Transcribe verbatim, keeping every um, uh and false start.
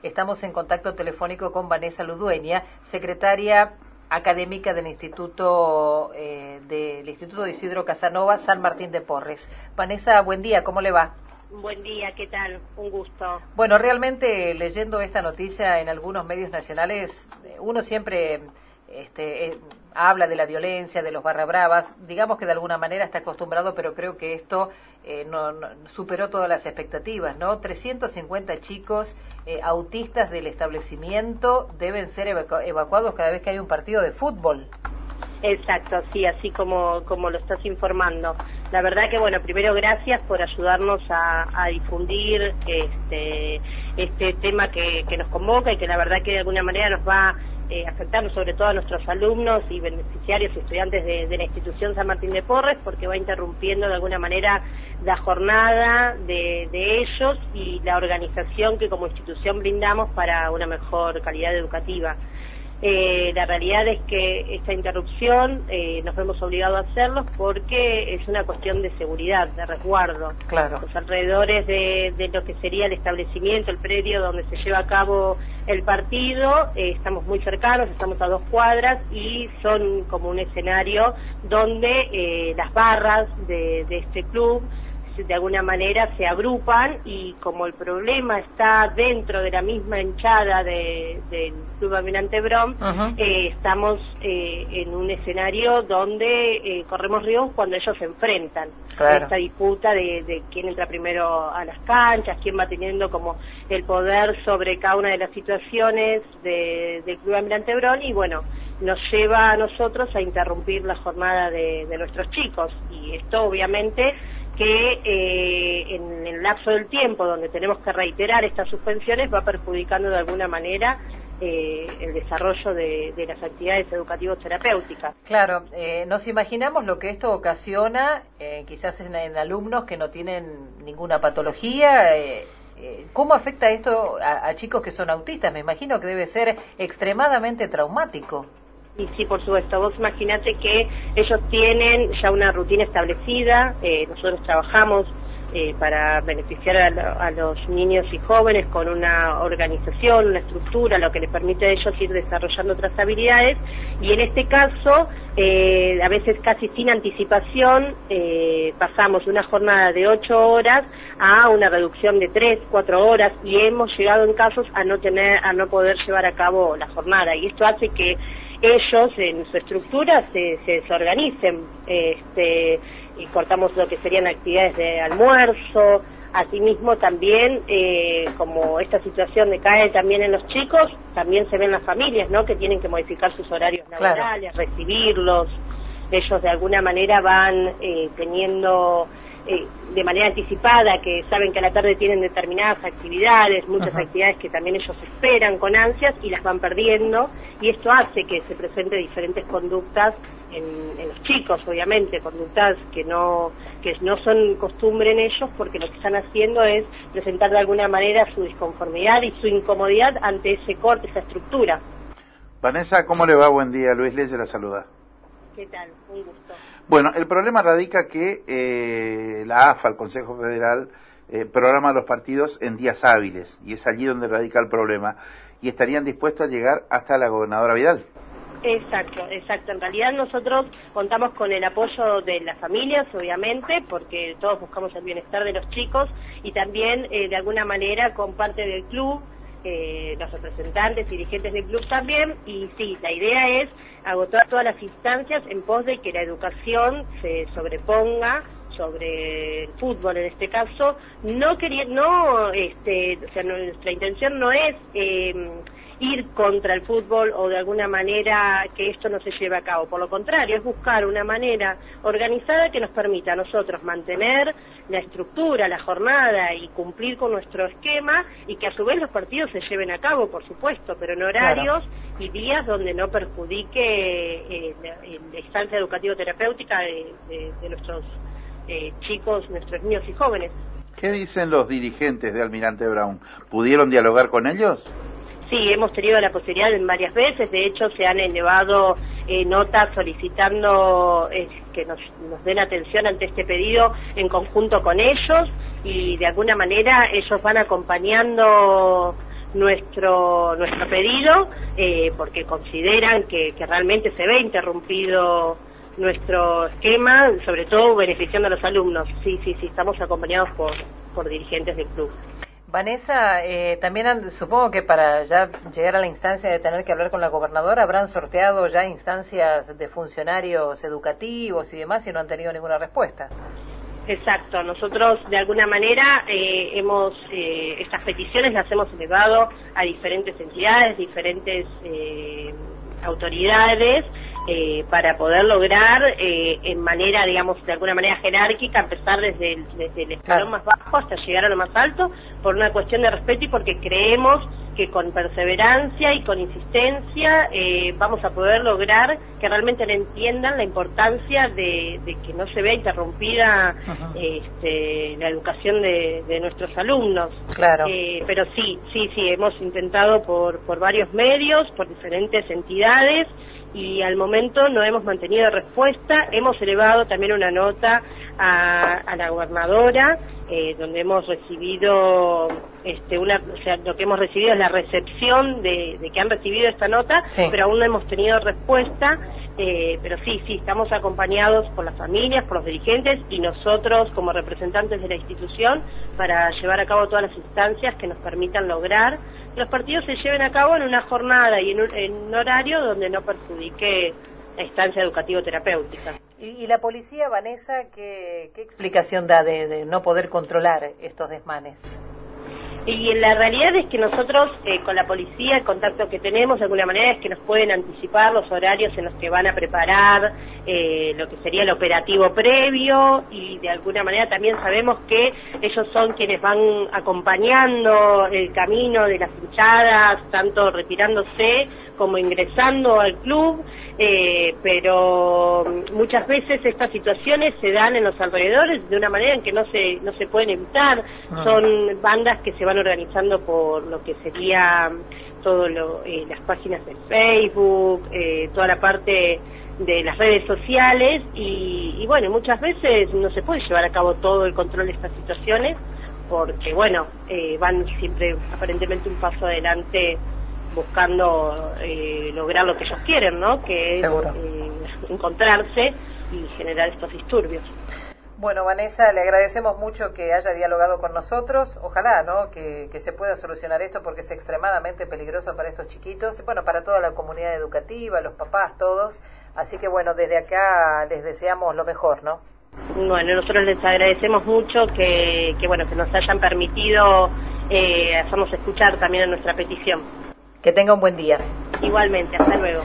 Estamos en contacto telefónico con Vanessa Ludueña, secretaria académica del Instituto eh, del Instituto de Isidro Casanova, San Martín de Porres. Vanessa, buen día, ¿cómo le va? Buen día, ¿qué tal? Un gusto. Bueno, realmente leyendo esta noticia en algunos medios nacionales, uno siempre este, eh, habla de la violencia, de los barra bravas, digamos que de alguna manera está acostumbrado, pero creo que esto eh, no, no, superó todas las expectativas, ¿no? trescientos cincuenta chicos eh, autistas del establecimiento deben ser evacu evacuados cada vez que hay un partido de fútbol. Exacto, sí, así como, como lo estás informando. La verdad que, bueno, primero gracias por ayudarnos a, a difundir este, este tema que, que nos convoca y que la verdad que de alguna manera nos va eh, afectando sobre todo a nuestros alumnos y beneficiarios y estudiantes de, de la institución San Martín de Porres, porque va interrumpiendo de alguna manera la jornada de, de ellos y la organización que como institución brindamos para una mejor calidad educativa. Eh, la realidad es que esta interrupción eh, nos vemos obligados a hacerlo porque es una cuestión de seguridad, de resguardo. Claro. Los alrededores de, de lo que sería el establecimiento, el predio donde se lleva a cabo el partido, eh, estamos muy cercanos, estamos a dos cuadras y son como un escenario donde eh, las barras de, de este club de alguna manera se agrupan y como el problema está dentro de la misma hinchada de, del Club Almirante Brown, uh-huh. eh, estamos eh, en un escenario donde eh, corremos riesgos cuando ellos se enfrentan. Claro. Esta disputa de, de quién entra primero a las canchas, quién va teniendo como el poder sobre cada una de las situaciones de, del Club Almirante Brown y bueno, nos lleva a nosotros a interrumpir la jornada de, de nuestros chicos y esto obviamente que eh, en el lapso del tiempo donde tenemos que reiterar estas suspensiones va perjudicando de alguna manera eh, el desarrollo de, de las actividades educativos terapéuticas. Claro, eh, nos imaginamos lo que esto ocasiona eh, quizás en, en alumnos que no tienen ninguna patología. Eh, eh, ¿Cómo afecta esto a, a chicos que son autistas? Me imagino que debe ser extremadamente traumático. Y sí, por supuesto, vos imaginate que ellos tienen ya una rutina establecida, eh, nosotros trabajamos eh, para beneficiar a, lo, a los niños y jóvenes con una organización, una estructura, lo que les permite a ellos ir desarrollando otras habilidades, y en este caso, eh, a veces casi sin anticipación, eh, pasamos de una jornada de ocho horas a una reducción de tres, cuatro horas, y hemos llegado en casos a no tener, a no poder llevar a cabo la jornada, y esto hace que ellos en su estructura se, se desorganicen, este, y cortamos lo que serían actividades de almuerzo. Asimismo también, eh, como esta situación decae también en los chicos, también se ven las familias, ¿no?, que tienen que modificar sus horarios laborales, claro, recibirlos. Ellos de alguna manera van eh, teniendo eh, de manera anticipada, que saben que a la tarde tienen determinadas actividades, muchas uh-huh. actividades que también ellos esperan con ansias y las van perdiendo, y esto hace que se presente diferentes conductas en, en los chicos, obviamente, conductas que no que no son costumbre en ellos, porque lo que están haciendo es presentar de alguna manera su disconformidad y su incomodidad ante ese corte, esa estructura. Vanessa, ¿cómo le va? Buen día, Luis Leyes la saluda. ¿Qué tal? Un gusto. Bueno, el problema radica que eh, la A F A, el Consejo Federal, eh, programa los partidos en días hábiles, y es allí donde radica el problema, y estarían dispuestos a llegar hasta la gobernadora Vidal. Exacto, exacto. En realidad nosotros contamos con el apoyo de las familias, obviamente, porque todos buscamos el bienestar de los chicos, y también, eh, de alguna manera, con parte del club, Eh, los representantes y dirigentes del club también, y sí, la idea es agotar todas las instancias en pos de que la educación se sobreponga sobre el fútbol en este caso, no quería, no, este, o sea, no, nuestra intención no es eh, ir contra el fútbol o de alguna manera que esto no se lleve a cabo, por lo contrario, es buscar una manera organizada que nos permita a nosotros mantener la estructura, la jornada y cumplir con nuestro esquema, y que a su vez los partidos se lleven a cabo, por supuesto, pero en horarios claro. y días donde no perjudique eh, la, la instancia educativo-terapéutica de, de, de nuestros eh, chicos, nuestros niños y jóvenes. ¿Qué dicen los dirigentes de Almirante Brown? ¿Pudieron dialogar con ellos? Sí, hemos tenido la posibilidad en varias veces, de hecho se han elevado eh, notas solicitando eh, que nos, nos den atención ante este pedido en conjunto con ellos, y de alguna manera ellos van acompañando nuestro nuestro pedido, eh, porque consideran que, que realmente se ve interrumpido nuestro esquema, sobre todo beneficiando a los alumnos. Sí, sí, sí, estamos acompañados por, por dirigentes del club. Vanessa, eh, también han, supongo que para ya llegar a la instancia de tener que hablar con la gobernadora, habrán sorteado ya instancias de funcionarios educativos y demás y no han tenido ninguna respuesta. Exacto, nosotros de alguna manera eh, hemos, eh, estas peticiones las hemos elevado a diferentes entidades, diferentes eh, autoridades, Eh, para poder lograr eh, en manera, digamos, de alguna manera jerárquica, empezar desde el, desde el escalón más bajo hasta llegar a lo más alto, por una cuestión de respeto y porque creemos que con perseverancia y con insistencia eh, vamos a poder lograr que realmente le entiendan la importancia de, de que no se vea interrumpida este, la educación de, de nuestros alumnos. Claro. Eh, pero sí, sí, sí, hemos intentado por, por varios medios, por diferentes entidades, y al momento no hemos mantenido respuesta. Hemos elevado también una nota a, a la gobernadora, eh, donde hemos recibido, este, una, o sea, lo que hemos recibido es la recepción de, de que han recibido esta nota, sí. Pero aún no hemos tenido respuesta. Eh, pero sí, sí, estamos acompañados por las familias, por los dirigentes y nosotros como representantes de la institución para llevar a cabo todas las instancias que nos permitan lograr que los partidos se lleven a cabo en una jornada y en un, en un horario donde no perjudique la instancia educativo-terapéutica. ¿Y, y la policía, Vanessa, qué, qué explicación da de, de no poder controlar estos desmanes? Y la realidad es que nosotros, eh, con la policía, el contacto que tenemos de alguna manera es que nos pueden anticipar los horarios en los que van a preparar eh, lo que sería el operativo previo, y de alguna manera también sabemos que ellos son quienes van acompañando el camino de las hinchadas, tanto retirándose como ingresando al club, eh, pero muchas veces estas situaciones se dan en los alrededores de una manera en que no se no se pueden evitar. Ah. Son bandas que se van organizando por lo que sería todo lo, eh, las páginas de Facebook, eh, toda la parte de las redes sociales, y, y bueno, muchas veces no se puede llevar a cabo todo el control de estas situaciones porque bueno, eh, van siempre aparentemente un paso adelante buscando eh, lograr lo que ellos quieren, ¿no? Que es eh, encontrarse y generar estos disturbios. Bueno, Vanessa, le agradecemos mucho que haya dialogado con nosotros. Ojalá, ¿no?, que, que se pueda solucionar esto porque es extremadamente peligroso para estos chiquitos, bueno, para toda la comunidad educativa, los papás, todos. Así que, bueno, desde acá les deseamos lo mejor, ¿no? Bueno, nosotros les agradecemos mucho que, que bueno, que nos hayan permitido eh, hacernos escuchar también en nuestra petición. Que tenga un buen día. Igualmente, hasta luego.